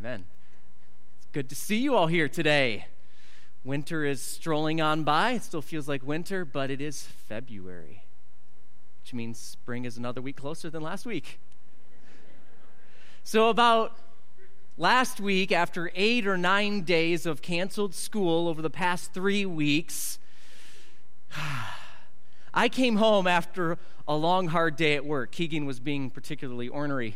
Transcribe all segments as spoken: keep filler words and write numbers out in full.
Amen. It's good to see you all here today. Winter is strolling on by. It still feels like winter, but it is February, which means spring is another week closer than last week. So about last week, after eight or nine days of canceled school over the past three weeks, I came home after a long, hard day at work. Keegan was being particularly ornery.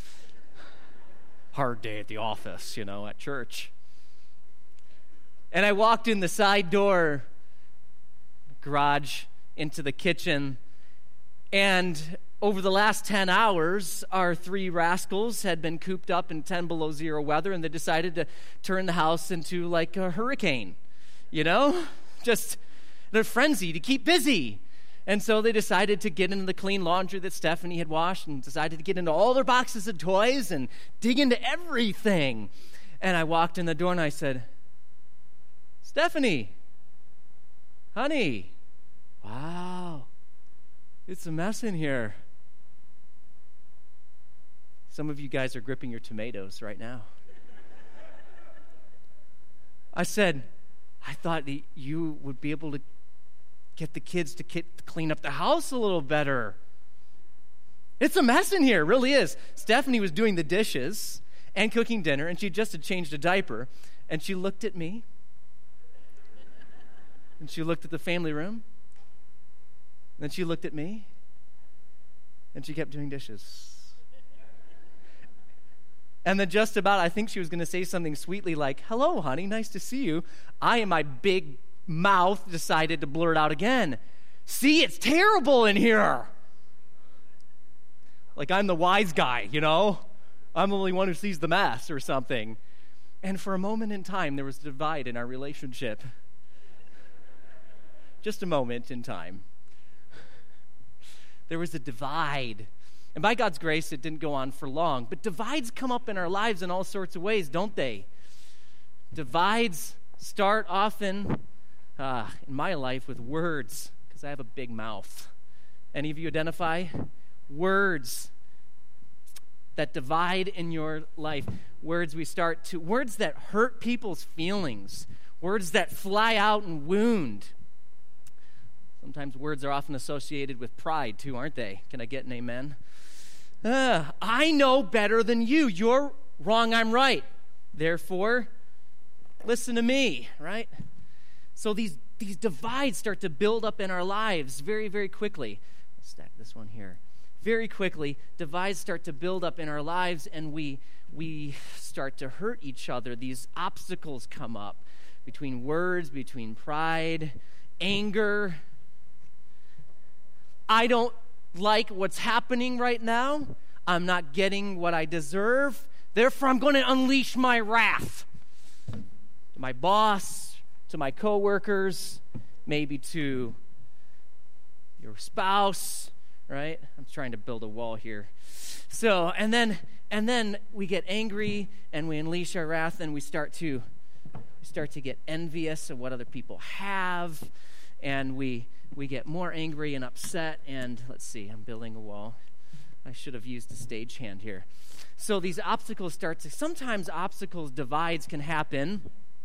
Hard day at the office, you know, at church. And I walked in the side door, garage, into the kitchen, and over the last ten hours, our three rascals had been cooped up in ten below zero weather, and they decided to turn the house into like a hurricane, you know? Just in a frenzy to keep busy. And so they decided to get into the clean laundry that Stephanie had washed and decided to get into all their boxes of toys and dig into everything. And I walked in the door and I said, Stephanie, honey, wow, it's a mess in here. Some of you guys are gripping your tomatoes right now. I said, I thought that you would be able to get the kids to, get, to clean up the house a little better. It's a mess in here, it really is. Stephanie was doing the dishes and cooking dinner, and she just had changed a diaper, and she looked at me, and she looked at the family room, and then she looked at me, and she kept doing dishes. And then just about, I think she was going to say something sweetly like, hello, honey, nice to see you. I, in my big mouth, decided to blurt out again, see, it's terrible in here. Like I'm the wise guy, you know? I'm the only one who sees the mess or something. And for a moment in time, there was a divide in our relationship. Just a moment in time. There was a divide. And by God's grace, it didn't go on for long. But divides come up in our lives in all sorts of ways, don't they? Divides start often Uh, in my life with words, because I have a big mouth. Any of you identify? Words that divide in your life. Words we start to, words that hurt people's feelings. Words that fly out and wound. Sometimes words are often associated with pride too, aren't they? Can I get an amen? Uh, I know better than you. You're wrong, I'm right. Therefore, listen to me, right? So these, these divides start to build up in our lives very, very quickly. Let's stack this one here. Very quickly, divides start to build up in our lives, and we we start to hurt each other. These obstacles come up between words, between pride, anger. I don't like what's happening right now. I'm not getting what I deserve. Therefore, I'm going to unleash my wrath. My boss, to my coworkers, maybe to your spouse, right? I'm trying to build a wall here. So, and then and then we get angry and we unleash our wrath, and we start to we start to get envious of what other people have, and we we get more angry and upset, and let's see, I'm building a wall. I should have used a stagehand here. So these obstacles start to, sometimes obstacles, divides can happen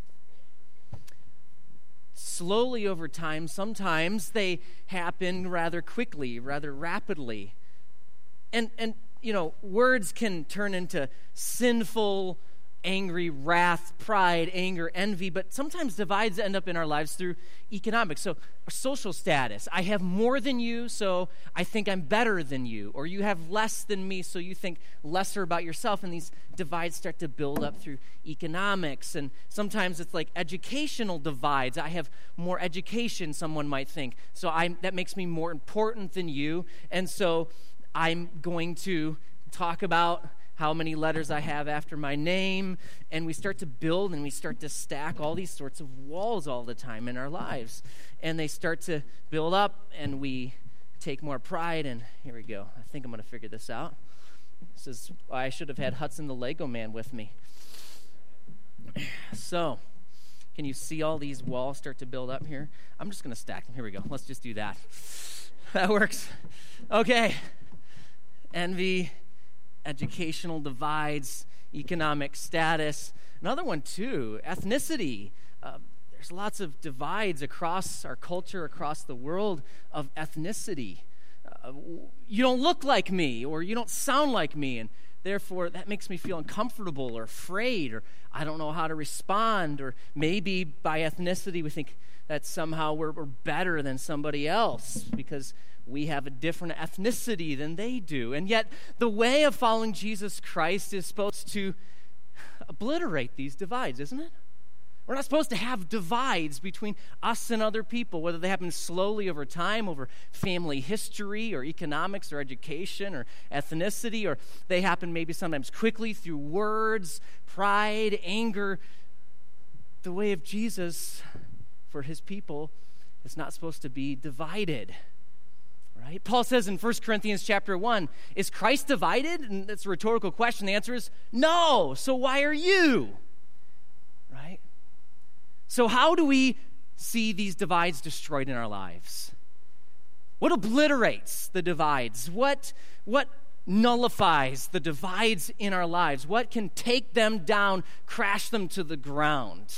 slowly over time. Sometimes they happen rather quickly, rather rapidly. And, and you know, words can turn into sinful, angry, wrath, pride, anger, envy, but sometimes divides end up in our lives through economics. So social status. I have more than you, so I think I'm better than you. Or you have less than me, so you think lesser about yourself. And these divides start to build up through economics. And sometimes it's like educational divides. I have more education, someone might think. So I'm, that makes me more important than you. And so I'm going to talk about how many letters I have after my name, and we start to build and we start to stack all these sorts of walls all the time in our lives. And they start to build up, and we take more pride, and here we go. I think I'm going to figure this out. This is why I should have had Hudson the Lego Man with me. So, can you see all these walls start to build up here? I'm just going to stack them. Here we go. Let's just do that. That works. Okay. Envy, educational divides, economic status. Another one, too, ethnicity. Uh, there's lots of divides across our culture, across the world of ethnicity. Uh, you don't look like me, or you don't sound like me, and therefore that makes me feel uncomfortable or afraid, or I don't know how to respond, or maybe by ethnicity we think that somehow we're, we're better than somebody else because we have a different ethnicity than they do. And yet the way of following Jesus Christ is supposed to obliterate these divides, isn't it? We're not supposed to have divides between us and other people, whether they happen slowly over time, over family history or economics or education or ethnicity, or they happen maybe sometimes quickly through words, pride, anger. The way of Jesus for his people is not supposed to be divided. Right? Paul says in First Corinthians chapter one, is Christ divided? And that's a rhetorical question. The answer is no. So why are you? Right? So how do we see these divides destroyed in our lives? What obliterates the divides? What, what nullifies the divides in our lives? What can take them down, crash them to the ground?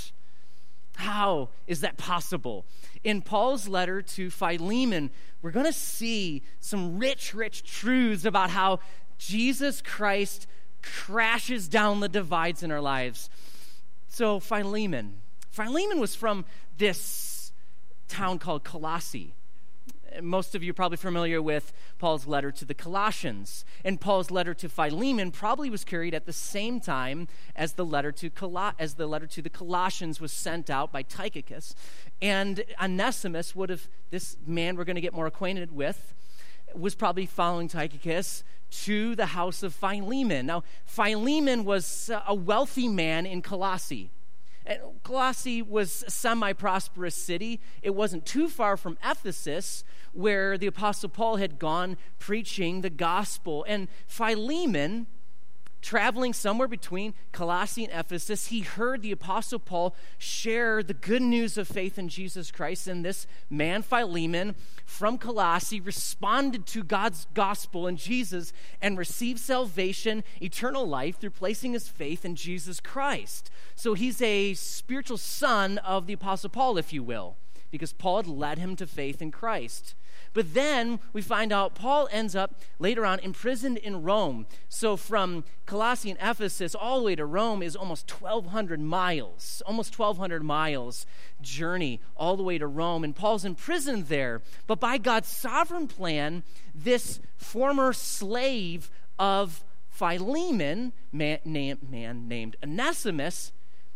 How is that possible? In Paul's letter to Philemon, we're going to see some rich, rich truths about how Jesus Christ crashes down the divides in our lives. So Philemon. Philemon was from this town called Colossae. Most of you are probably familiar with Paul's letter to the Colossians. And Paul's letter to Philemon probably was carried at the same time as the letter to Col- as the letter to the Colossians was sent out by Tychicus. And Onesimus would have, this man we're going to get more acquainted with, was probably following Tychicus to the house of Philemon. Now, Philemon was a wealthy man in Colossae. And Colossae was a semi-prosperous city. It wasn't too far from Ephesus, where the Apostle Paul had gone preaching the gospel. And Philemon, traveling somewhere between Colossae and Ephesus, he heard the Apostle Paul share the good news of faith in Jesus Christ. And this man, Philemon, from Colossae, responded to God's gospel in Jesus and received salvation, eternal life, through placing his faith in Jesus Christ. So he's a spiritual son of the Apostle Paul, if you will, because Paul had led him to faith in Christ. But then we find out Paul ends up later on imprisoned in Rome. So from Colossae and Ephesus all the way to Rome is almost twelve hundred miles, almost twelve hundred miles journey all the way to Rome. And Paul's imprisoned there. But by God's sovereign plan, this former slave of Philemon, man, man, man named Onesimus,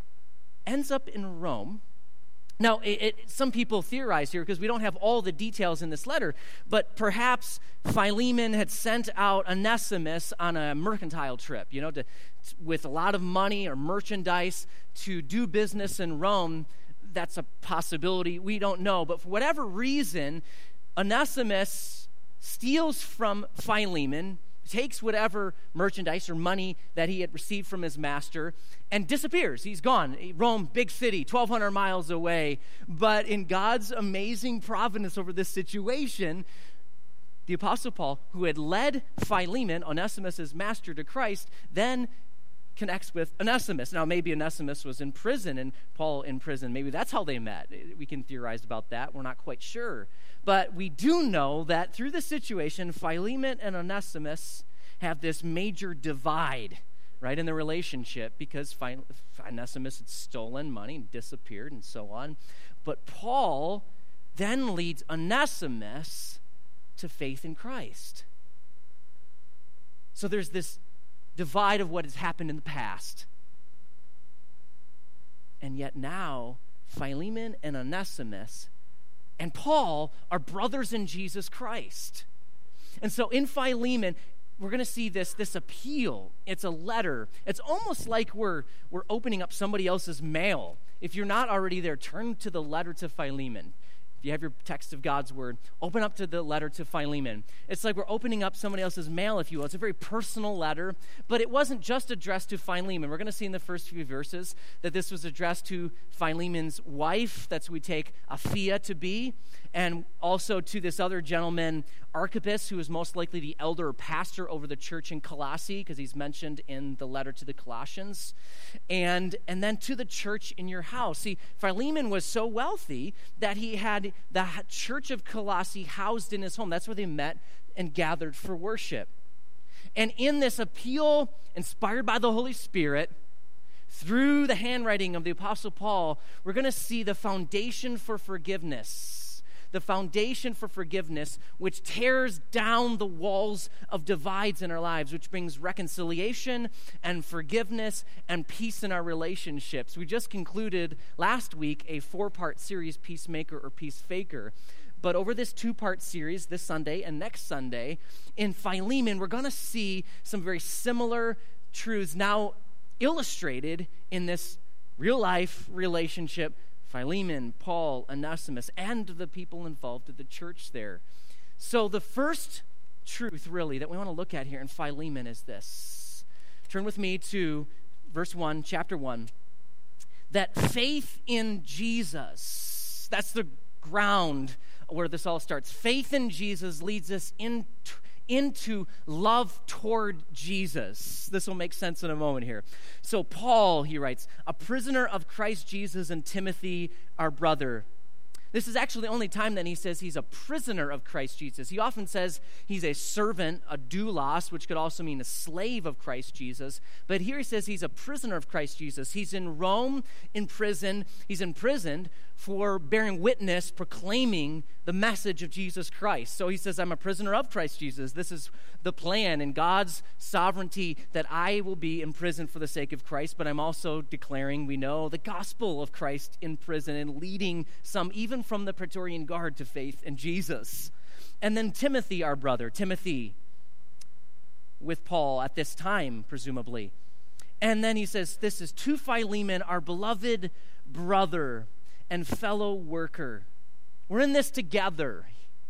ends up in Rome. Now, it, it, some people theorize here, because we don't have all the details in this letter, but perhaps Philemon had sent out Onesimus on a mercantile trip, you know, to, with a lot of money or merchandise to do business in Rome. That's a possibility. We don't know. But for whatever reason, Onesimus steals from Philemon, takes whatever merchandise or money that he had received from his master, and disappears. He's gone. Rome, big city, twelve hundred miles away. But in God's amazing providence over this situation, the Apostle Paul, who had led Philemon, Onesimus' master, to Christ, then connects with Onesimus. Now, maybe Onesimus was in prison and Paul in prison. Maybe that's how they met. We can theorize about that. We're not quite sure. But we do know that through this situation, Philemon and Onesimus have this major divide, right, in the relationship, because Onesimus had stolen money and disappeared and so on. But Paul then leads Onesimus to faith in Christ. So there's this divide of what has happened in the past. And yet now, Philemon and Onesimus and Paul are brothers in Jesus Christ. And so in Philemon, we're going to see this, this appeal. It's a letter. It's almost like we're, we're opening up somebody else's mail. If you're not already there, turn to the letter to Philemon. If you have your text of God's word, open up to the letter to Philemon. It's like we're opening up somebody else's mail, if you will. It's a very personal letter, but it wasn't just addressed to Philemon. We're going to see in the first few verses that this was addressed to Philemon's wife. That's who we take Apphia to be, and also to this other gentleman, Archippus, who is most likely the elder or pastor over the church in Colossae, because he's mentioned in the letter to the Colossians, and, and then to the church in your house. See, Philemon was so wealthy that he had the church of Colossae housed in his home. That's where they met and gathered for worship. And in this appeal, inspired by the Holy Spirit, through the handwriting of the Apostle Paul, we're going to see the foundation for forgiveness. The foundation for forgiveness, which tears down the walls of divides in our lives, which brings reconciliation and forgiveness and peace in our relationships. We just concluded last week a four-part series, Peacemaker or Peace Faker. But over this two-part series, this Sunday and next Sunday, in Philemon, we're going to see some very similar truths now illustrated in this real-life relationship, Philemon, Paul, Onesimus, and the people involved at the church there. So the first truth, really, that we want to look at here in Philemon is this. Turn with me to verse one, chapter one. That faith in Jesus, that's the ground where this all starts. Faith in Jesus leads us into into love toward Jesus. This will make sense in a moment here. So Paul, he writes, a prisoner of Christ Jesus, and Timothy, our brother. This is actually the only time that he says he's a prisoner of Christ Jesus. He often says he's a servant, a doulos, which could also mean a slave of Christ Jesus. But here he says he's a prisoner of Christ Jesus. He's in Rome, in prison. He's imprisoned for bearing witness, proclaiming the message of Jesus Christ. So he says, I'm a prisoner of Christ Jesus. This is the plan in God's sovereignty that I will be in prison for the sake of Christ, but I'm also declaring, we know, the gospel of Christ in prison and leading some, even from the Praetorian Guard, to faith in Jesus. And then Timothy, our brother, Timothy, with Paul at this time, presumably. And then he says, this is to Philemon, our beloved brother and fellow worker. We're in this together.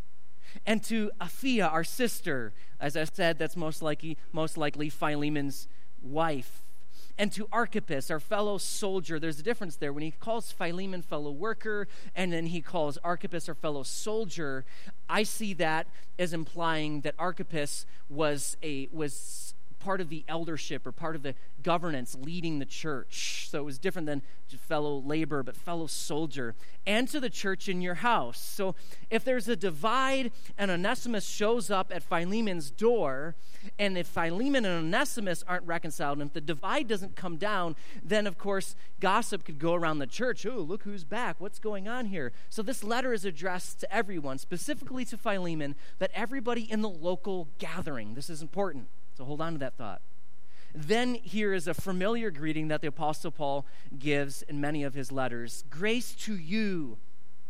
And to Apphia, our sister, as I said, that's most likely, most likely Philemon's wife. And to Archippus, our fellow soldier. There's a difference there. When he calls Philemon fellow worker, and then he calls Archippus our fellow soldier, I see that as implying that Archippus was a was part of the eldership or part of the governance leading the church. So it was different than just fellow laborer, but fellow soldier. And to the church in your house. So if there's a divide and Onesimus shows up at Philemon's door, and if Philemon and Onesimus aren't reconciled, and if the divide doesn't come down, then of course gossip could go around the church. Oh, look who's back. What's going on here? So this letter is addressed to everyone, specifically to Philemon, but everybody in the local gathering. This is important. So hold on to that thought. Then here is a familiar greeting that the Apostle Paul gives in many of his letters. Grace to you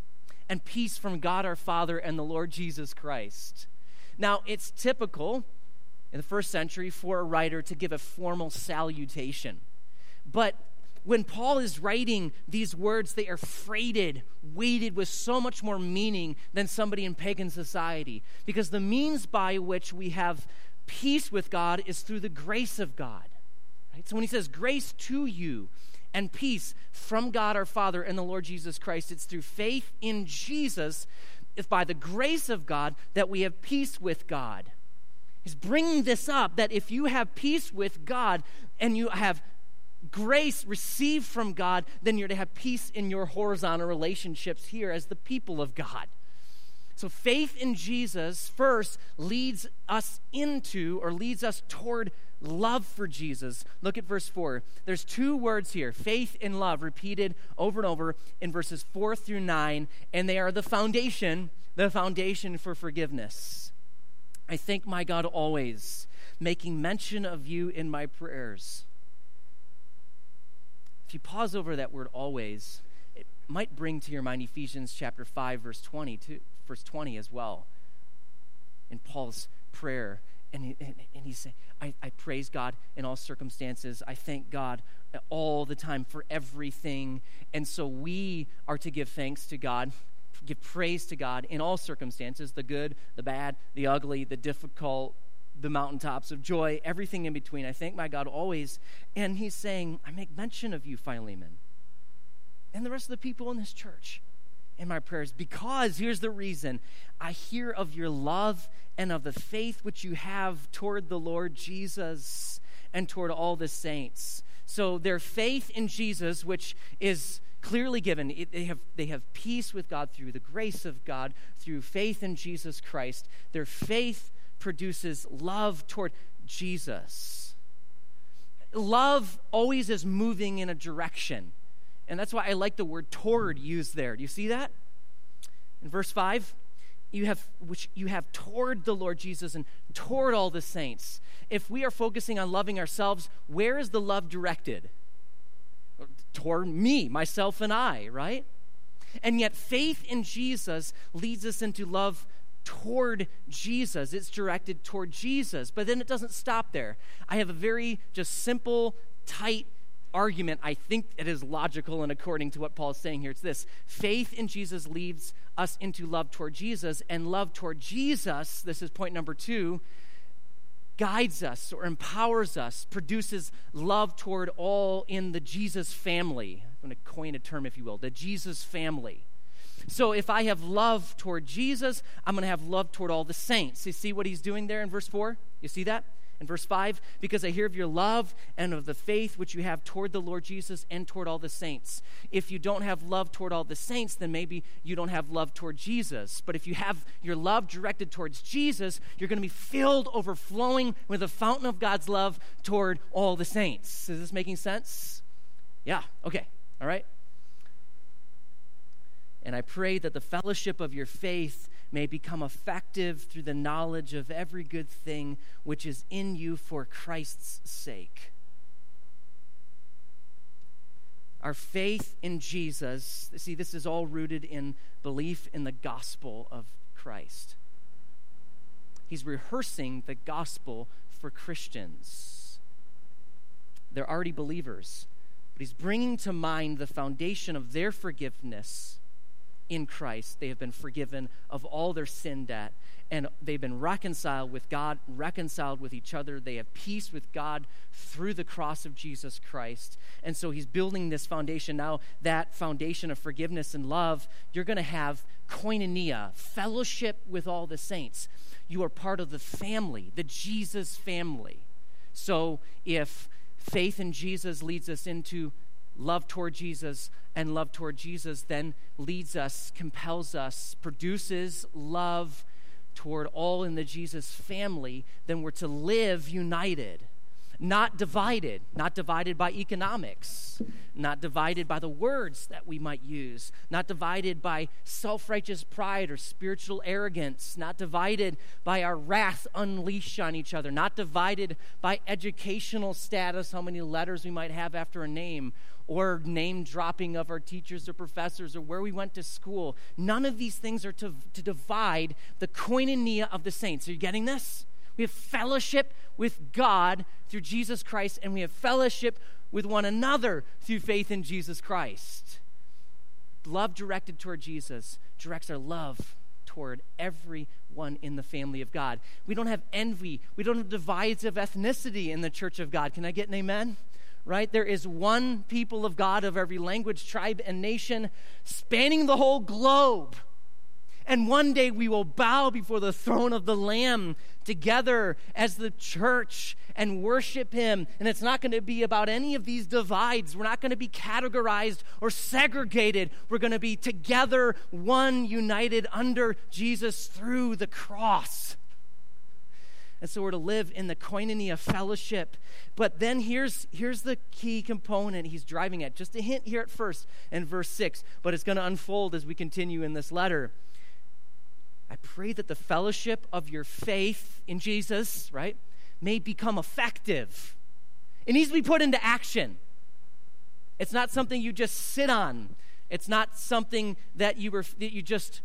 and peace from God our Father and the Lord Jesus Christ. Now, it's typical in the first century for a writer to give a formal salutation. But when Paul is writing these words, they are freighted, weighted with so much more meaning than somebody in pagan society. Because the means by which we have peace with God is through the grace of God. Right? So when he says grace to you and peace from God our Father and the Lord Jesus Christ, it's through faith in Jesus. It's by the grace of God that we have peace with God. He's bringing this up, that if you have peace with God and you have grace received from God, then you're to have peace in your horizontal relationships here as the people of God. So faith in Jesus first leads us into, or leads us toward, love for Jesus. Look at verse four. There's two words here, faith and love, repeated over and over in verses four through nine, and they are the foundation, the foundation for forgiveness. I thank my God always, making mention of you in my prayers. If you pause over that word always, it might bring to your mind Ephesians chapter five, verse twenty, too. Verse twenty as well, in Paul's prayer. And, he, and, and he's saying, I, I praise God in all circumstances. I thank God all the time for everything. And so we are to give thanks to God give praise to God in all circumstances, the good, the bad, the ugly, the difficult, the mountaintops of joy, everything in between. I thank my God always. And he's saying, I make mention of you, Philemon, and the rest of the people in this church in my prayers, because here's the reason. I hear of your love and of the faith which you have toward the Lord Jesus and toward all the saints. So their faith in Jesus, which is clearly given, it, they have they have peace with God through the grace of God, through faith in Jesus Christ. Their faith produces love toward Jesus. Love always is moving in a direction. And that's why I like the word toward used there. Do you see that? In verse five, you have which you have toward the Lord Jesus and toward all the saints. If we are focusing on loving ourselves, where is the love directed? Toward me, myself, and I, right? And yet faith in Jesus leads us into love toward Jesus. It's directed toward Jesus. But then it doesn't stop there. I have a very just simple, tight argument. I think it is logical and according to what Paul is saying here. It's this: faith in Jesus leads us into love toward Jesus, and love toward Jesus, this is point number two, guides us or empowers us, produces love toward all in the Jesus family. I'm going to coin a term, if you will, the Jesus family. So if I have love toward Jesus, I'm going to have love toward all the saints. You see what he's doing there in verse four? You see that? In verse five, because I hear of your love and of the faith which you have toward the Lord Jesus and toward all the saints. If you don't have love toward all the saints, then maybe you don't have love toward Jesus. But if you have your love directed towards Jesus, you're going to be filled, overflowing with the fountain of God's love toward all the saints. Is this making sense? Yeah, okay, all right. And I pray that the fellowship of your faith may become effective through the knowledge of every good thing which is in you for Christ's sake. Our faith in Jesus, see, this is all rooted in belief in the gospel of Christ. He's rehearsing the gospel for Christians. They're already believers, but he's bringing to mind the foundation of their forgiveness in Christ. They have been forgiven of all their sin debt, and they've been reconciled with God, reconciled with each other. They have peace with God through the cross of Jesus Christ. And so he's building this foundation. Now, that foundation of forgiveness and love, you're going to have koinonia, fellowship with all the saints. You are part of the family, the Jesus family. So if faith in Jesus leads us into love toward Jesus, and love toward Jesus then leads us, compels us, produces love toward all in the Jesus family, then we're to live united, not divided, not divided by economics, not divided by the words that we might use, not divided by self-righteous pride or spiritual arrogance, not divided by our wrath unleashed on each other, not divided by educational status, how many letters we might have after a name, or name dropping of our teachers or professors or where we went to school. None of these things are to, to divide the koinonia of the saints. Are you getting this? We have fellowship with God through Jesus Christ, and we have fellowship with one another through faith in Jesus Christ. Love directed toward Jesus directs our love toward everyone in the family of God. We don't have envy. We don't have divides of ethnicity in the church of God. Can I get an amen? Right? There is one people of God of every language, tribe, and nation spanning the whole globe. And one day we will bow before the throne of the Lamb together as the church and worship him. And it's not going to be about any of these divides. We're not going to be categorized or segregated. We're going to be together, one, united under Jesus through the cross. And so we're to live in the koinonia fellowship. But then here's, here's the key component he's driving at. Just a hint here at first in verse six, but it's going to unfold as we continue in this letter. I pray that the fellowship of your faith in Jesus, right, may become effective. It needs to be put into action. It's not something you just sit on. It's not something that you, were, that you just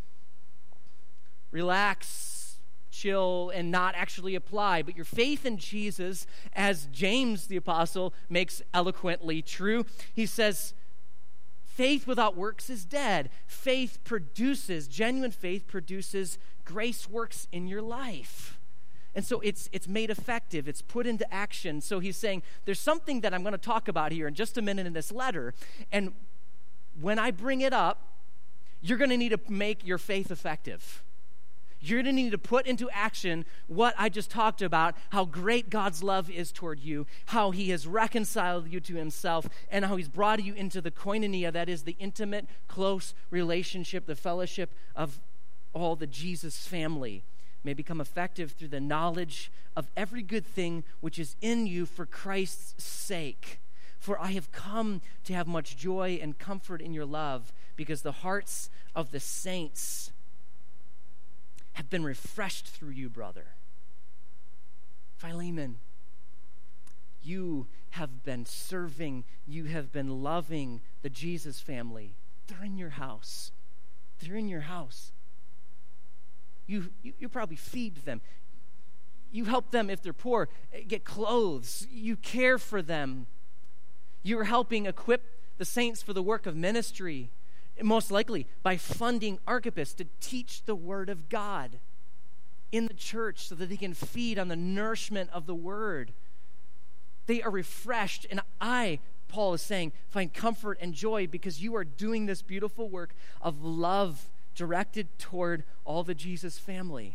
relax, chill, and not actually apply. But your faith in Jesus, as James the apostle makes eloquently true, he says, Faith without works is dead. Faith produces, genuine faith produces grace works in your life. And so it's it's made effective. It's put into action. So he's saying, there's something that I'm going to talk about here in just a minute in this letter. And when I bring it up, you're going to need to make your faith effective. You're going to need to put into action what I just talked about, how great God's love is toward you, how he has reconciled you to himself, and how he's brought you into the koinonia, that is the intimate, close relationship, the fellowship of all the Jesus family, may become effective through the knowledge of every good thing which is in you for Christ's sake. For I have come to have much joy and comfort in your love, because the hearts of the saints have been refreshed through you, brother. Philemon, you have been serving, you have been loving the Jesus family. They're in your house. They're in your house. You, you, you probably feed them. You help them if they're poor, get clothes. You care for them. You're helping equip the saints for the work of ministry, most likely by funding Archippus to teach the word of God in the church so that they can feed on the nourishment of the word. They are refreshed, and I, Paul is saying, find comfort and joy because you are doing this beautiful work of love directed toward all the Jesus family.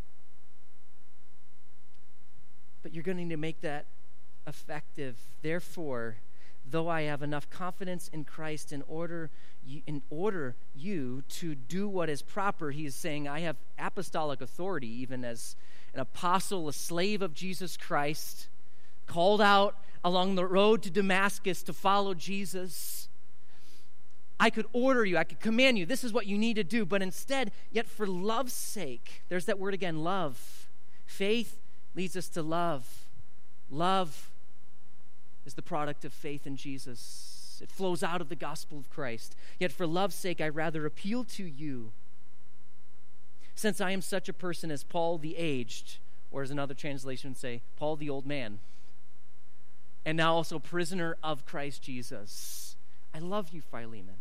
But you're going to need to make that effective. Therefore, though I have enough confidence in Christ in order in order you to do what is proper, he is saying, I have apostolic authority, even as an apostle, a slave of Jesus Christ, called out along the road to Damascus to follow Jesus. I could order you, I could command you, this is what you need to do, but instead, yet for love's sake, there's that word again, love. Faith leads us to love. Love is the product of faith in Jesus. It flows out of the gospel of Christ. Yet for love's sake, I rather appeal to you. Since I am such a person as Paul the aged, or as another translation would say, Paul the old man, and now also prisoner of Christ Jesus. I love you, Philemon.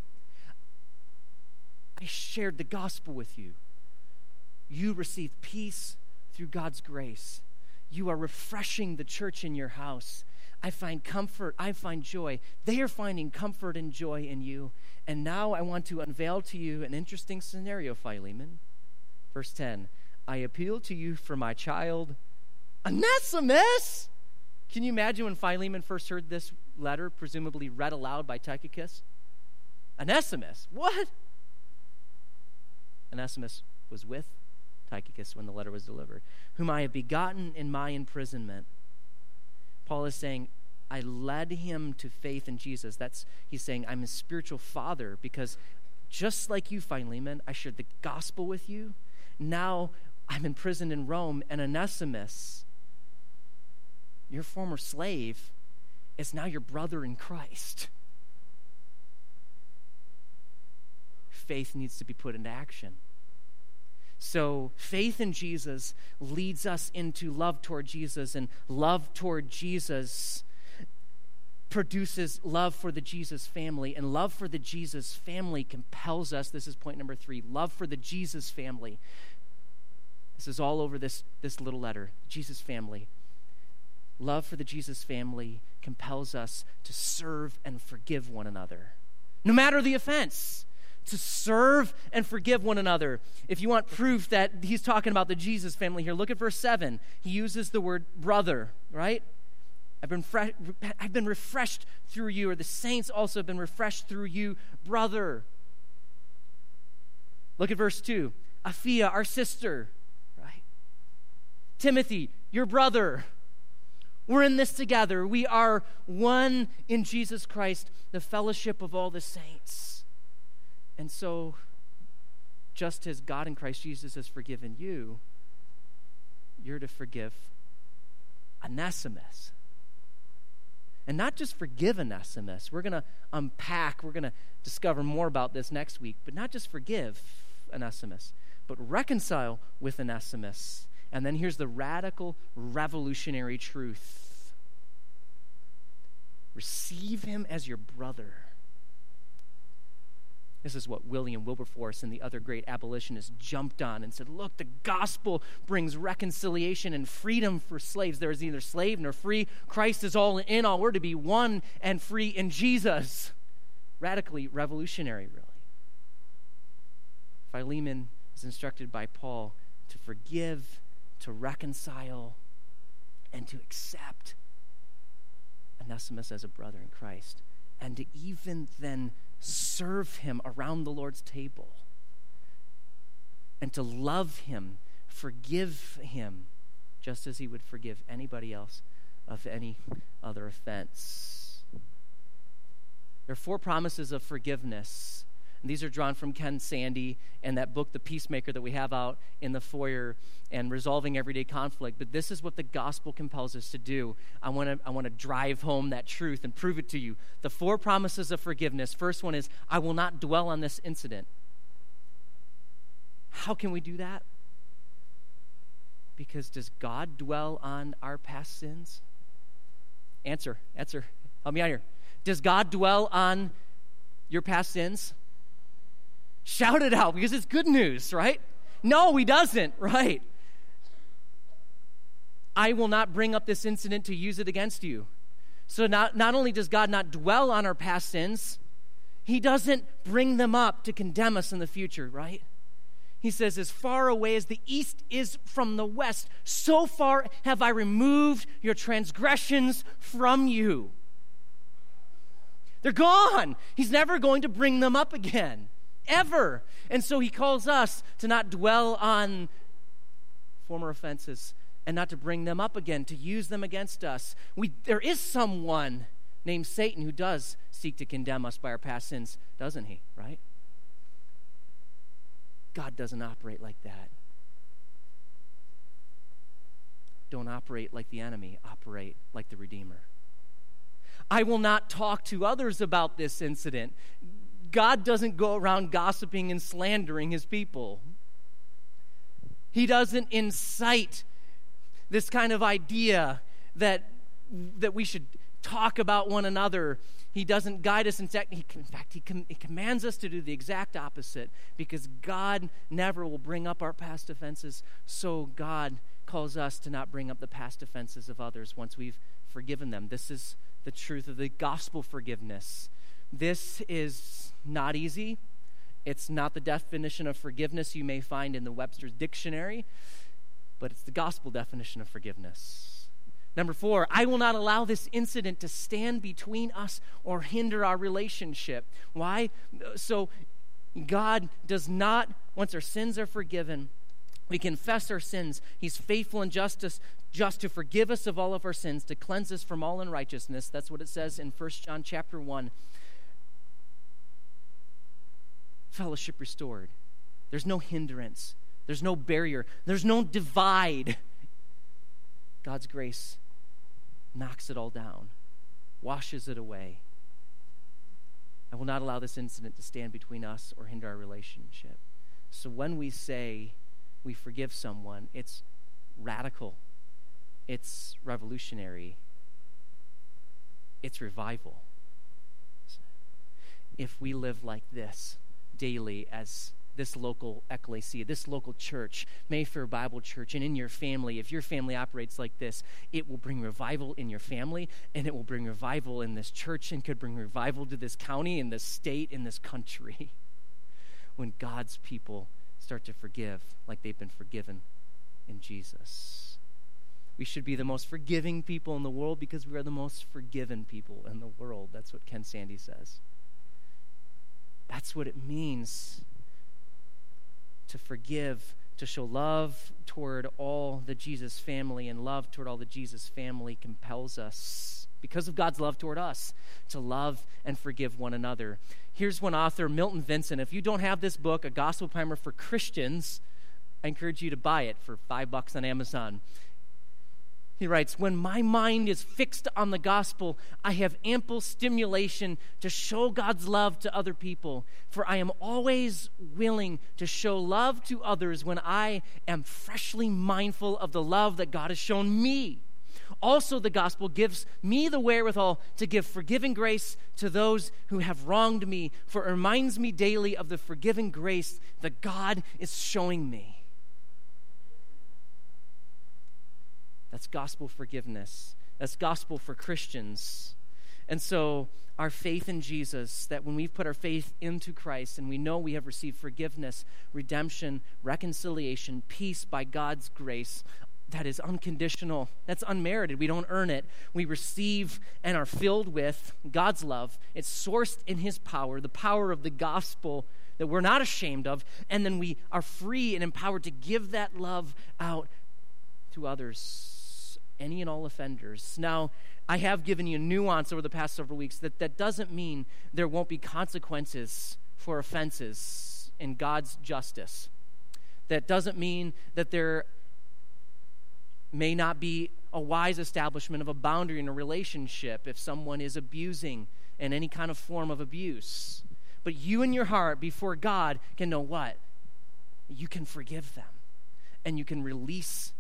I shared the gospel with you. You received peace through God's grace. You are refreshing the church in your house. I find comfort, I find joy. They are finding comfort and joy in you. And now I want to unveil to you an interesting scenario, Philemon. Verse ten, I appeal to you for my child, Onesimus. Can you imagine when Philemon first heard this letter, presumably read aloud by Tychicus? Onesimus, what? Onesimus was with Tychicus when the letter was delivered, whom I have begotten in my imprisonment. Paul is saying, I led him to faith in Jesus. That's, he's saying, I'm his spiritual father because just like you, Philemon, I shared the gospel with you. Now I'm imprisoned in Rome, and Onesimus, your former slave, is now your brother in Christ. Faith needs to be put into action. So faith in Jesus leads us into love toward Jesus, and love toward Jesus produces love for the Jesus family, and love for the Jesus family compels us. This is point number three, love for the Jesus family. This is all over this, this little letter, Jesus family. Love for the Jesus family compels us to serve and forgive one another, no matter the offense. To serve and forgive one another. If you want proof that he's talking about the Jesus family here, look at verse seven. He uses the word brother, right? I've been, fre- I've been refreshed through you, or the saints also have been refreshed through you, brother. Look at verse two. Aphia, our sister, right? Timothy, your brother. We're in this together. We are one in Jesus Christ, the fellowship of all the saints. And so, just as God in Christ Jesus has forgiven you, you're to forgive Onesimus. And not just forgive Onesimus. We're going to unpack, we're going to discover more about this next week, but not just forgive Onesimus, but reconcile with Onesimus. And then here's the radical, revolutionary truth. Receive him as your brother. This is what William Wilberforce and the other great abolitionists jumped on and said, look, the gospel brings reconciliation and freedom for slaves. There is neither slave nor free. Christ is all in all. We're to be one and free in Jesus. Radically revolutionary, really. Philemon is instructed by Paul to forgive, to reconcile, and to accept Onesimus as a brother in Christ, and to even then serve him around the Lord's table, and to love him, forgive him, just as he would forgive anybody else of any other offense. There are four promises of forgiveness. And these are drawn from Ken Sande and that book, The Peacemaker, that we have out in the foyer, and Resolving Everyday Conflict. But this is what the gospel compels us to do. I want to I want to drive home that truth and prove it to you. The four promises of forgiveness. First one is, I will not dwell on this incident. How can we do that? Because does God dwell on our past sins? Answer, answer. Help me out here. Does God dwell on your past sins? Shout it out, because it's good news, right? No, he doesn't, right? I will not bring up this incident to use it against you. So not, not only does God not dwell on our past sins, he doesn't bring them up to condemn us in the future, right? He says, as far away as the east is from the west, so far have I removed your transgressions from you. They're gone. He's never going to bring them up again. Ever. And so he calls us to not dwell on former offenses and not to bring them up again, to use them against us. We, there is someone named Satan who does seek to condemn us by our past sins, doesn't he? Right? God doesn't operate like that. Don't operate like the enemy. Operate like the Redeemer. I will not talk to others about this incident. God doesn't go around gossiping and slandering his people. He doesn't incite this kind of idea that, that we should talk about one another. He doesn't guide us. In fact, he, in fact he, com- he commands us to do the exact opposite, because God never will bring up our past offenses. So God calls us to not bring up the past offenses of others once we've forgiven them. This is the truth of the gospel forgiveness. This is not easy. It's not the definition of forgiveness you may find in the Webster's Dictionary, but it's the gospel definition of forgiveness. Number four, I will not allow this incident to stand between us or hinder our relationship. Why? So God does not, once our sins are forgiven, we confess our sins. He's faithful and justice, just to forgive us of all of our sins, to cleanse us from all unrighteousness. That's what it says in First John chapter one. Fellowship restored. There's no hindrance. There's no barrier. There's no divide. God's grace knocks it all down, washes it away. I will not allow this incident to stand between us or hinder our relationship. So when we say we forgive someone, it's radical. It's revolutionary. It's revival. If we live like this daily as this local ecclesia, this local church, Mayfair Bible Church, and in your family, if your family operates like this, it will bring revival in your family, and it will bring revival in this church, and could bring revival to this county, in this state, in this country. When God's people start to forgive like they've been forgiven in Jesus. We should be the most forgiving people in the world because we are the most forgiven people in the world. That's what Ken Sande says. That's what it means to forgive, to show love toward all the Jesus family, and love toward all the Jesus family compels us, because of God's love toward us, to love and forgive one another. Here's one author, Milton Vincent. If you don't have this book, A Gospel Primer for Christians, I encourage you to buy it for five bucks on Amazon. He writes, when my mind is fixed on the gospel, I have ample stimulation to show God's love to other people, for I am always willing to show love to others when I am freshly mindful of the love that God has shown me. Also, the gospel gives me the wherewithal to give forgiving grace to those who have wronged me, for it reminds me daily of the forgiving grace that God is showing me. That's gospel forgiveness. That's gospel for Christians. And so our faith in Jesus, that when we've put our faith into Christ and we know we have received forgiveness, redemption, reconciliation, peace by God's grace, that is unconditional. That's unmerited. We don't earn it. We receive and are filled with God's love. It's sourced in his power, the power of the gospel that we're not ashamed of, and then we are free and empowered to give that love out to others, any and all offenders. Now, I have given you nuance over the past several weeks that that doesn't mean there won't be consequences for offenses in God's justice. That doesn't mean that there may not be a wise establishment of a boundary in a relationship if someone is abusing in any kind of form of abuse. But you in your heart before God can know what? You can forgive them. And you can release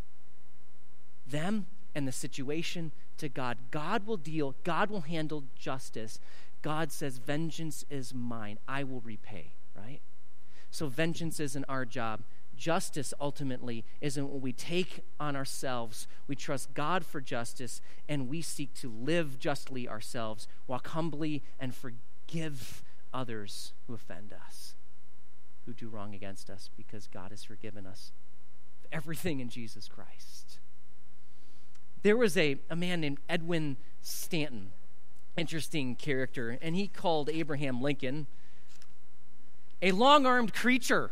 them and the situation to God. God will deal. God will handle justice. God says, vengeance is mine. I will repay, right? So vengeance isn't our job. Justice ultimately isn't what we take on ourselves. We trust God for justice, and we seek to live justly ourselves, walk humbly, and forgive others who offend us, who do wrong against us, because God has forgiven us of everything in Jesus Christ. There was a, a man named Edwin Stanton, interesting character, and he called Abraham Lincoln a long-armed creature.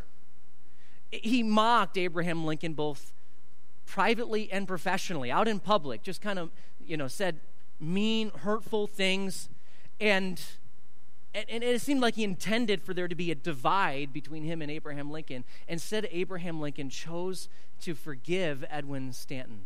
He mocked Abraham Lincoln both privately and professionally, out in public, just kind of, you know, said mean, hurtful things, and, and, and it seemed like he intended for there to be a divide between him and Abraham Lincoln. Instead, Abraham Lincoln chose to forgive Edwin Stanton.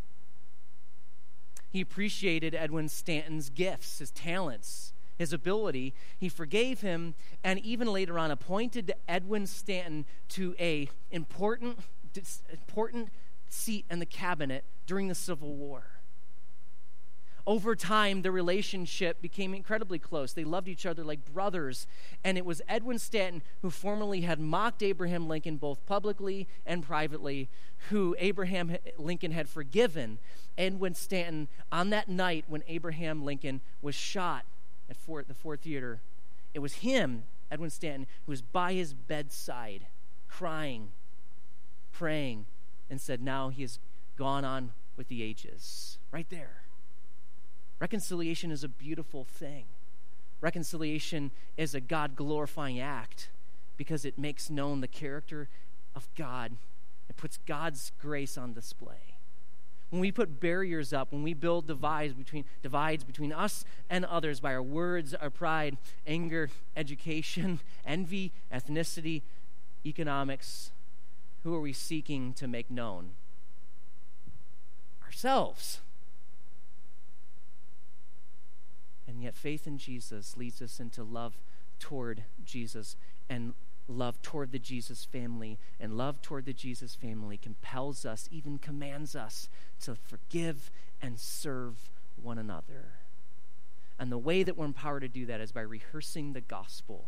He appreciated Edwin Stanton's gifts, his talents, his ability. He forgave him, and even later on appointed Edwin Stanton to a important, important seat in the cabinet during the Civil War. Over time, the relationship became incredibly close. They loved each other like brothers, and it was Edwin Stanton who formerly had mocked Abraham Lincoln both publicly and privately, who Abraham Lincoln had forgiven. Edwin Stanton, on that night when Abraham Lincoln was shot at Fort, the Ford Theater, it was him, Edwin Stanton, who was by his bedside, crying, praying, and said, now he has gone on with the ages. Right there. Reconciliation is a beautiful thing. Reconciliation is a God-glorifying act because it makes known the character of God. It puts God's grace on display. When we put barriers up, when we build divides between divides between us and others by our words, our pride, anger, education, envy, ethnicity, economics, who are we seeking to make known? Ourselves. And yet faith in Jesus leads us into love toward Jesus, and love toward the Jesus family, and love toward the Jesus family compels us, even commands us to forgive and serve one another. And the way that we're empowered to do that is by rehearsing the gospel.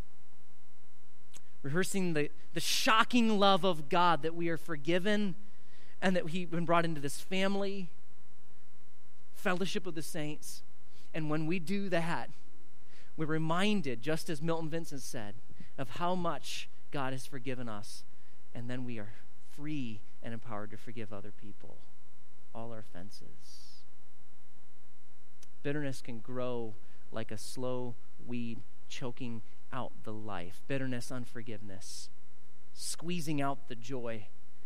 Rehearsing the, the shocking love of God, that we are forgiven and that we've been brought into this family, fellowship of the saints. And when we do that, we're reminded, just as Milton Vincent said, of how much God has forgiven us. And then we are free and empowered to forgive other people all our offenses. Bitterness can grow like a slow weed, choking out the life. Bitterness, unforgiveness, squeezing out the joy.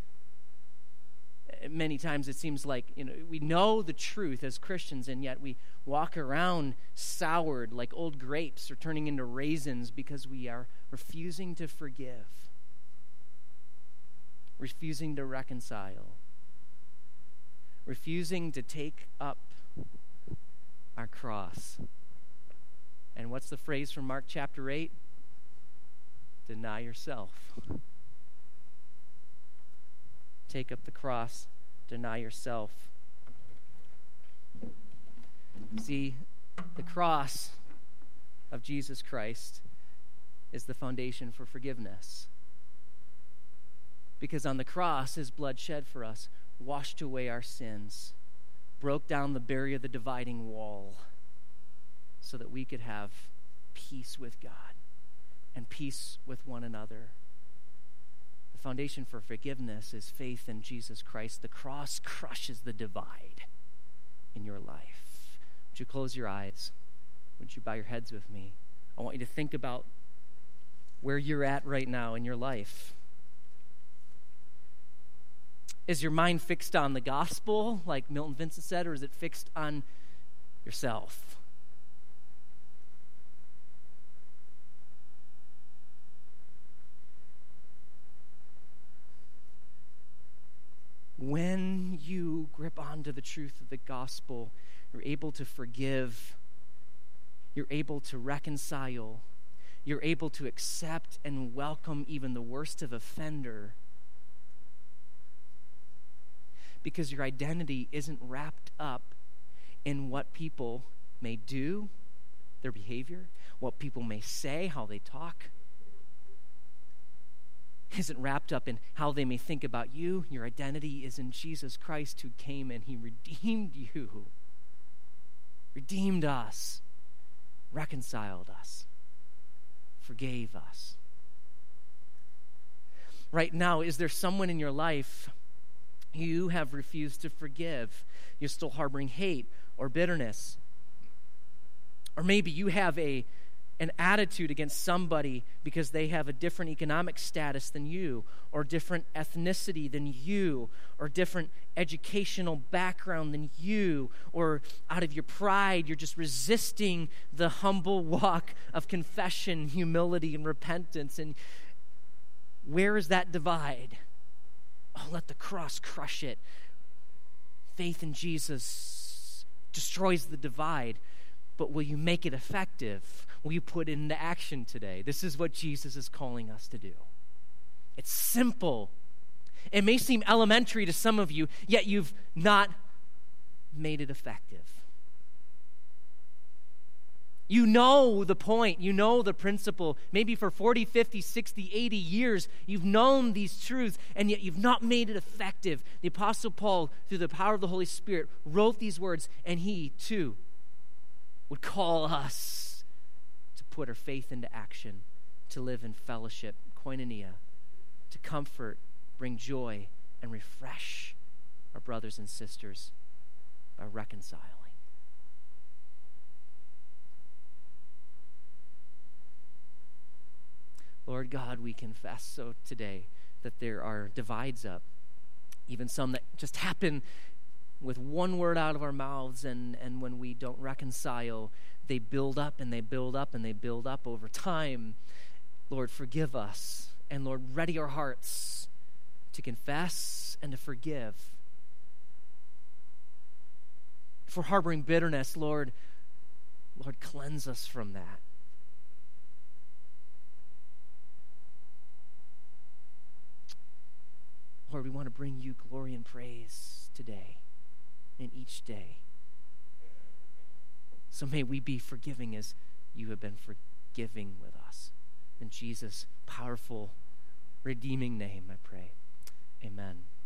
Many times it seems like, you know, we know the truth as Christians, and yet we walk around soured like old grapes or turning into raisins because we are refusing to forgive, refusing to reconcile, refusing to take up our cross. And what's the phrase from Mark chapter eight? Deny yourself. Take up the cross, deny yourself. See, the cross of Jesus Christ is the foundation for forgiveness. Because on the cross, his blood shed for us washed away our sins, broke down the barrier, the dividing wall, so that we could have peace with God and peace with one another. The foundation for forgiveness is faith in Jesus Christ. The cross crushes the divide in your life. Would you close your eyes? Would you bow your heads with me? I want you to think about where you're at right now in your life. Is your mind fixed on the gospel, like Milton Vincent said, or is it fixed on yourself? When you grip onto the truth of the gospel, you're able to forgive, you're able to reconcile, you're able to accept and welcome even the worst of offender, because your identity isn't wrapped up in what people may do, their behavior, what people may say, how they talk. Isn't wrapped up in how they may think about you. Your identity is in Jesus Christ, who came and he redeemed you, redeemed us, reconciled us, forgave us. Right now, is there someone in your life you have refused to forgive? You're still harboring hate or bitterness. Or maybe you have a an attitude against somebody because they have a different economic status than you, or different ethnicity than you, or different educational background than you, or out of your pride, you're just resisting the humble walk of confession, humility, and repentance. And where is that divide? Oh, let the cross crush it. Faith in Jesus destroys the divide, but will you make it effective? Will you put it into action today? This is what Jesus is calling us to do. It's simple. It may seem elementary to some of you, yet you've not made it effective. You know the point. You know the principle. Maybe for forty, fifty, sixty, eighty years, you've known these truths, and yet you've not made it effective. The Apostle Paul, through the power of the Holy Spirit, wrote these words, and he, too, would call us to put our faith into action, to live in fellowship, koinonia, to comfort, bring joy, and refresh our brothers and sisters by reconciling. Lord God, we confess so today that there are divides up, even some that just happen with one word out of our mouths, and, and when we don't reconcile, they build up and they build up and they build up over time. Lord, forgive us, and Lord, ready our hearts to confess and to forgive. If we're harboring bitterness, Lord, Lord, cleanse us from that. Lord, we want to bring you glory and praise today and each day. So may we be forgiving as you have been forgiving with us. In Jesus' powerful, redeeming name, I pray. Amen.